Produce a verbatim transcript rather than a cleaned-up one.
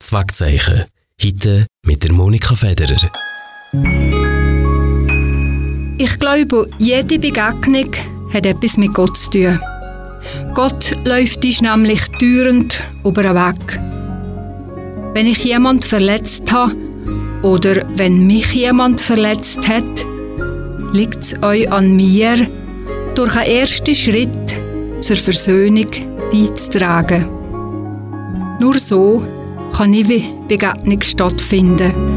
Das Wagzeichen. Heute mit der Monika Federer. Ich glaube, jede Begegnung hat etwas mit Gott zu tun. Gott läuft uns nämlich dauernd über den Weg. Wenn ich jemanden verletzt habe oder wenn mich jemand verletzt hat, liegt es euch an mir, durch einen ersten Schritt zur Versöhnung beizutragen. Nur so kann eine Begegnung stattfinden.